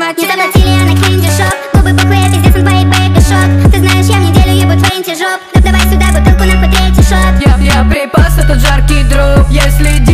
Не заплатили, а на Candy Shop. Губы буквы, я пиздец, он твоей бэйби шоп. Ты знаешь, я в неделю ебу 20 жоп. Так давай сюда бутылку, нахуй третий шот. Я припас этот жаркий дроп. Если